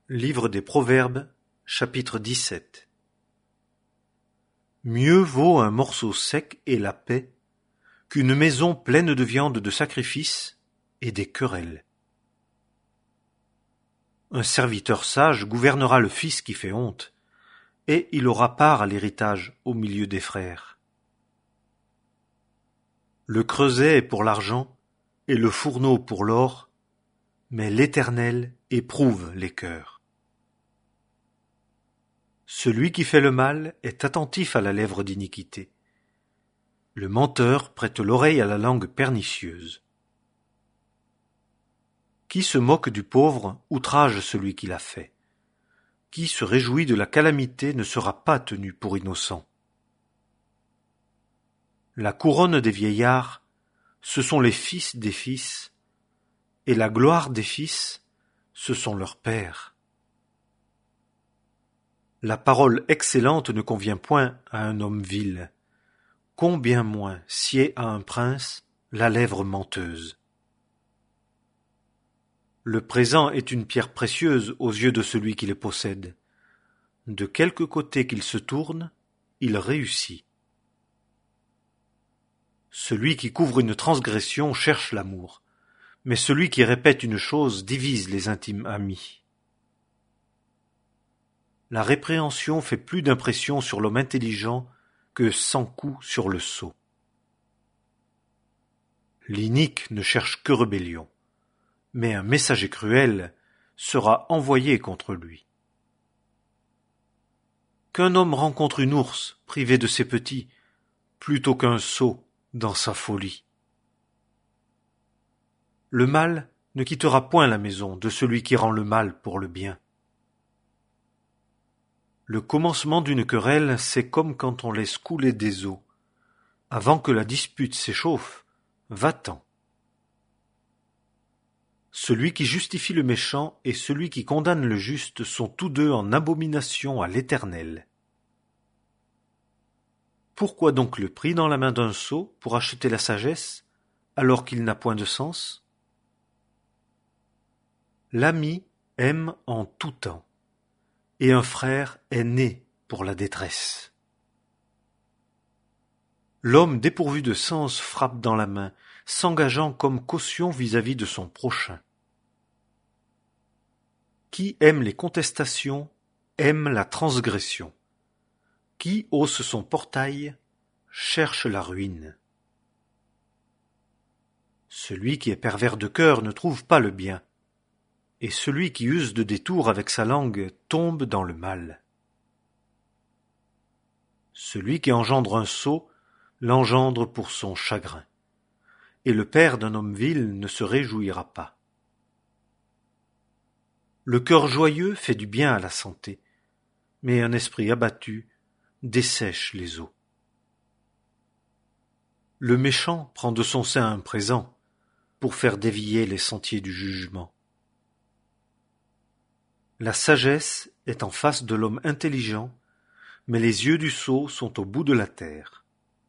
Livre des Proverbes, chapitre 17. Mieux vaut un morceau sec et la paix qu'une maison pleine de viande de sacrifice et des querelles. Un serviteur sage gouvernera le fils qui fait honte, et il aura part à l'héritage au milieu des frères. Le creuset est pour l'argent, et le fourneau pour l'or, mais l'Éternel éprouve les cœurs. Celui qui fait le mal est attentif à la lèvre d'iniquité. Le menteur prête l'oreille à la langue pernicieuse. Qui se moque du pauvre outrage celui qui l'a fait. Qui se réjouit de la calamité ne sera pas tenu pour innocent. La couronne des vieillards, ce sont les fils des fils, et la gloire des fils, ce sont leurs pères. La parole excellente ne convient point à un homme vil, combien moins sied à un prince la lèvre menteuse. Le présent est une pierre précieuse aux yeux de celui qui les possède. De quelque côté qu'il se tourne, il réussit. Celui qui couvre une transgression cherche l'amour, mais celui qui répète une chose divise les intimes amis. La répréhension fait plus d'impression sur l'homme intelligent que 100 coups sur le sot. L'inique ne cherche que rébellion, mais un messager cruel sera envoyé contre lui. Qu'un homme rencontre une ours privée de ses petits, plutôt qu'un sot dans sa folie. Le mal ne quittera point la maison de celui qui rend le mal pour le bien. Le commencement d'une querelle, c'est comme quand on laisse couler des eaux. Avant que la dispute s'échauffe, va-t'en. Celui qui justifie le méchant et celui qui condamne le juste sont tous deux en abomination à l'Éternel. Pourquoi donc le prix dans la main d'un sot pour acheter la sagesse, alors qu'il n'a point de sens? L'ami aime en tout temps, et un frère est né pour la détresse. L'homme dépourvu de sens frappe dans la main, s'engageant comme caution vis-à-vis de son prochain. Qui aime les contestations aime la transgression. Qui hausse son portail cherche la ruine. Celui qui est pervers de cœur ne trouve pas le bien, et celui qui use de détours avec sa langue tombe dans le mal. Celui qui engendre un sot l'engendre pour son chagrin, et le père d'un homme vil ne se réjouira pas. Le cœur joyeux fait du bien à la santé, mais un esprit abattu dessèche les eaux. Le méchant prend de son sein un présent pour faire dévier les sentiers du jugement. La sagesse est en face de l'homme intelligent, mais les yeux du sot sont au bout de la terre.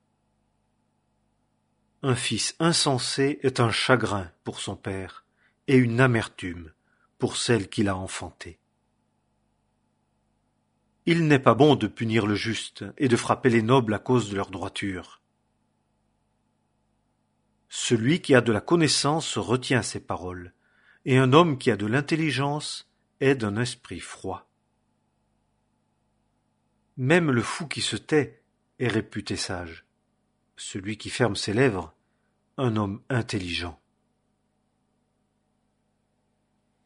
Un fils insensé est un chagrin pour son père et une amertume pour celle qui l'a enfanté. Il n'est pas bon de punir le juste et de frapper les nobles à cause de leur droiture. Celui qui a de la connaissance retient ses paroles, et un homme qui a de l'intelligence est d'un esprit froid. Même le fou qui se tait est réputé sage. Celui qui ferme ses lèvres, un homme intelligent.